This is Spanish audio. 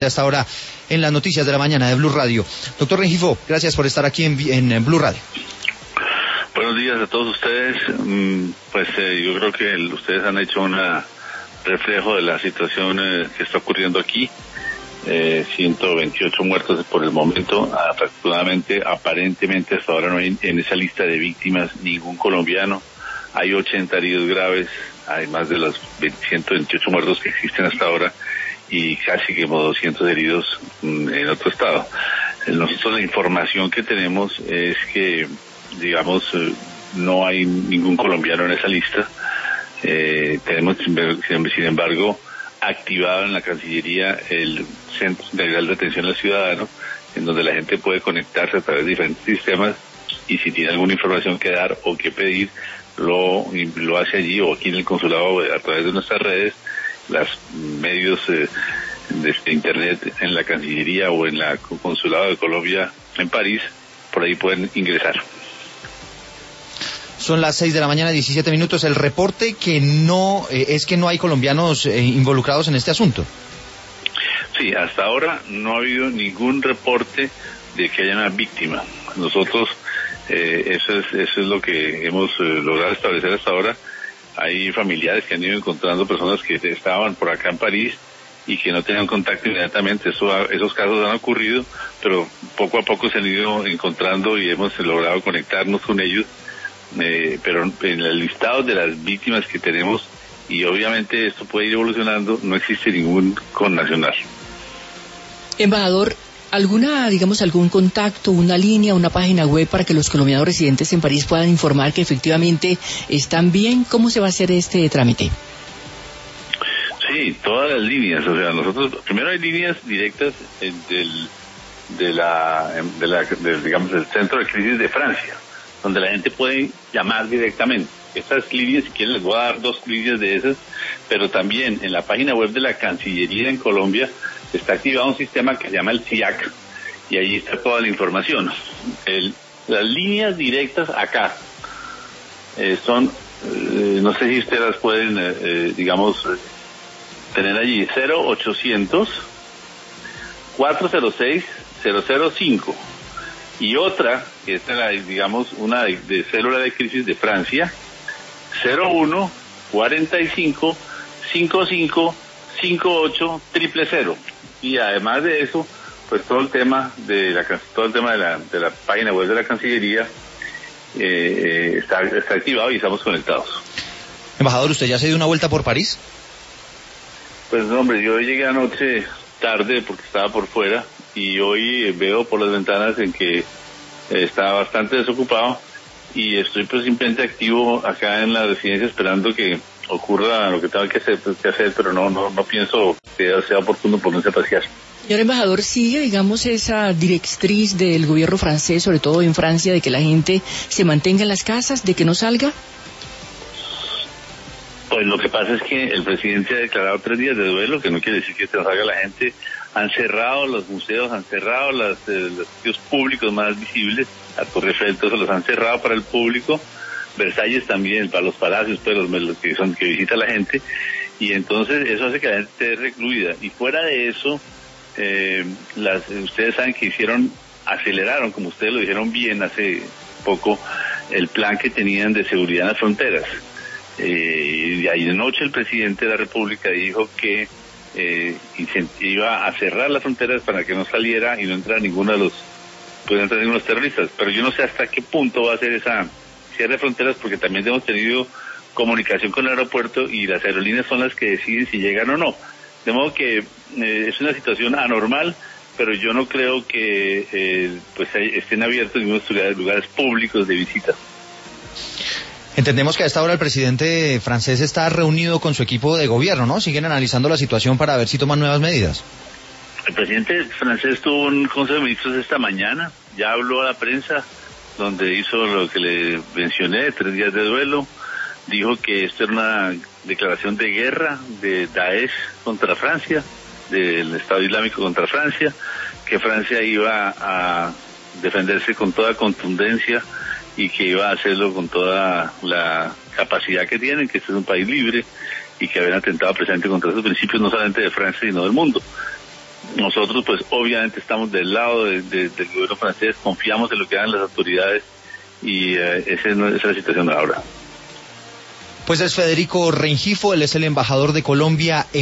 Hasta ahora en las noticias de la mañana de Blue Radio. Doctor Rengifo, gracias por estar aquí en Blue Radio. Buenos días a todos ustedes. Yo creo que ustedes han hecho un reflejo de la situación que está ocurriendo aquí. 128 muertos por el momento. Afortunadamente, aparentemente hasta ahora no hay en esa lista de víctimas ningún colombiano. Hay 80 heridos graves, hay más de los 128 muertos que existen hasta ahora y casi como 200 heridos en otro estado. Nosotros la información que tenemos es que, no hay ningún colombiano en esa lista. Tenemos, sin embargo, activado en la Cancillería el Centro Integral de Atención al Ciudadano, en donde la gente puede conectarse a través de diferentes sistemas y si tiene alguna información que dar o que pedir, lo hace allí o aquí en el consulado a través de nuestras redes, los medios de internet en la Cancillería o en la Consulado de Colombia en París, por ahí pueden ingresar. Son las 6 de la mañana, 17 minutos. El reporte que no hay colombianos involucrados en este asunto. Sí, hasta ahora no ha habido ningún reporte de que haya una víctima. Nosotros, eso es lo que hemos logrado establecer hasta ahora. Hay familiares que han ido encontrando personas que estaban por acá en París y que no tenían contacto inmediatamente. Esos casos han ocurrido, pero poco a poco se han ido encontrando y hemos logrado conectarnos con ellos. Pero en el listado de las víctimas que tenemos, y obviamente esto puede ir evolucionando, no existe ningún connacional. Embajador, algún contacto, una línea, una página web para que los colombianos residentes en París puedan informar que efectivamente están bien? ¿Cómo se va a hacer este trámite? Sí, todas las líneas. O sea, nosotros primero hay líneas directas del Centro de Crisis de Francia, donde la gente puede llamar directamente. Estas líneas, si quieren, les voy a dar 2 líneas de esas, pero también en la página web de la Cancillería en Colombia está activado un sistema que se llama el CIAC, y ahí está toda la información. Las líneas directas acá son, no sé si ustedes las pueden, tener allí, 0800 406 005. Y otra, que es una de célula de crisis de Francia, 01 45 55 58 000. Y además de eso, pues todo el tema de la página web de la Cancillería está activado y estamos conectados. Embajador, ¿usted ya se dio una vuelta por París? Pues hombre, yo llegué anoche tarde porque estaba por fuera, y hoy veo por las ventanas en que está bastante desocupado y estoy pues simplemente activo acá en la residencia esperando que ocurra lo que tenga que hacer, pero no pienso que sea oportuno ponerse a pasear. Señor embajador, ¿sigue, esa directriz del gobierno francés, sobre todo en Francia, de que la gente se mantenga en las casas, de que no salga? Pues lo que pasa es que el presidente ha declarado 3 días de duelo, que no quiere decir que se salga la gente. Han cerrado los museos, han cerrado los sitios públicos más visibles. A Torre Eiffel, todos los han cerrado para el público. Versalles también, para los palacios, pues los que visita la gente. Y entonces eso hace que la gente esté recluida. Y fuera de eso, ustedes saben que aceleraron, como ustedes lo dijeron bien hace poco, el plan que tenían de seguridad en las fronteras. Y anoche el presidente de la República dijo que iba a cerrar las fronteras para que no saliera y no entrara ninguno de los terroristas. Pero yo no sé hasta qué punto va a ser esa cierre de fronteras, porque también hemos tenido comunicación con el aeropuerto y las aerolíneas son las que deciden si llegan o no. De modo que es una situación anormal, pero yo no creo que estén abiertos ningunos lugares públicos de visita. Entendemos que a esta hora el presidente francés está reunido con su equipo de gobierno, ¿no? Siguen analizando la situación para ver si toman nuevas medidas. El presidente francés tuvo un consejo de ministros esta mañana, ya habló a la prensa, donde hizo lo que le mencioné, 3 días de duelo. Dijo que esto era una declaración de guerra de Daesh contra Francia, del Estado Islámico contra Francia, que Francia iba a defenderse con toda contundencia y que iba a hacerlo con toda la capacidad que tienen, que este es un país libre y que habían atentado precisamente contra esos principios no solamente de Francia sino del mundo. Nosotros pues obviamente estamos del lado del gobierno francés, confiamos en lo que hagan las autoridades y esa es la situación de ahora. Pues es Federico Rengifo, él es el embajador de Colombia en